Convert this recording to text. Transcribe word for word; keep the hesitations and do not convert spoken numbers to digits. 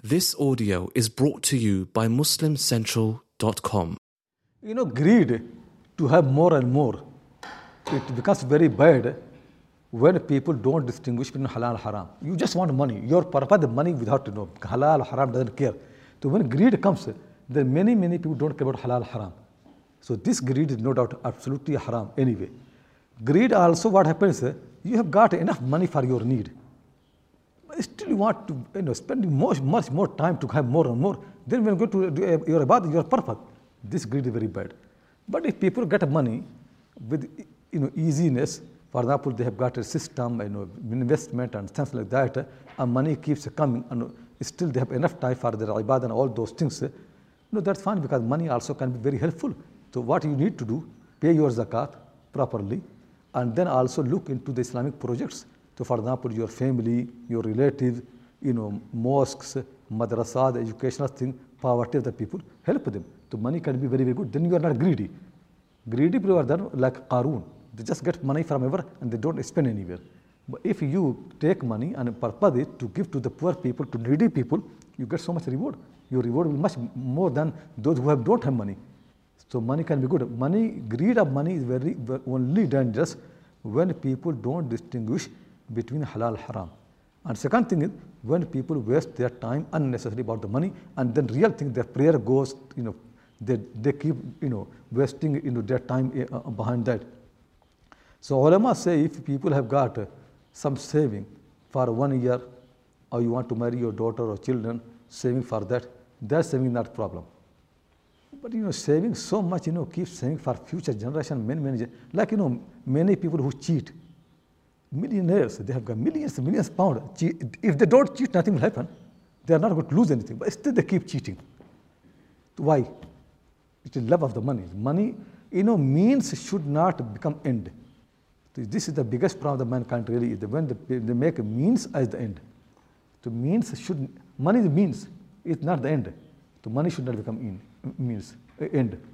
This audio is brought to you by Muslim Central dot com. You know, greed to have more and more, it becomes very bad when people don't distinguish between halal and haram. You just want money. Your purpose the money without to know. Halal, haram doesn't care. So when greed comes, then many, many people don't care about halal, haram. So this greed is no doubt absolutely haram anyway. Greed also, what happens, you have got enough money for your need. But still you want to you know, spend much, much more time to have more and more. Then when you go to do your ibadah, your purpose, this greed is very bad. But if people get money with you know, easiness, for example, they have got a system, you know, investment and things like that, and money keeps coming, and still they have enough time for their ibadah and all those things. No, that's fine because money also can be very helpful. So what you need to do, pay your zakat properly, and then also look into the Islamic projects. So for example, your family, your relatives, you know, mosques, madrasas, educational thing, poverty of the people, help them. So money can be very, very good. Then you are not greedy. Greedy people are done like Qarun. They just get money from ever and they don't spend anywhere. But if you take money and purpose it to give to the poor people, to needy people, you get so much reward. Your reward will be much more than those who have don't have money. So money can be good. Money, greed of money is very, very only dangerous when people don't distinguish between halal and haram. And second thing is when people waste their time unnecessarily about the money, and then real thing, their prayer goes, you know, they, they keep, you know, wasting, you know, their time uh, behind that. So ulama say if people have got uh, some saving for one year, or you want to marry your daughter or children, saving for that, that saving is not a problem. But you know, saving so much, you know, keep saving for future generation, many, many, like you know, many people who cheat, millionaires, they have got millions, millions of pounds. If they don't cheat, nothing will happen. They are not going to lose anything, but still they keep cheating. Why? It is love of the money. Money, you know, means should not become end. This is the biggest problem of mankind really, is when they, they make a means as the end. So means should, money is means, it's not the end. So money should not become in, means, end.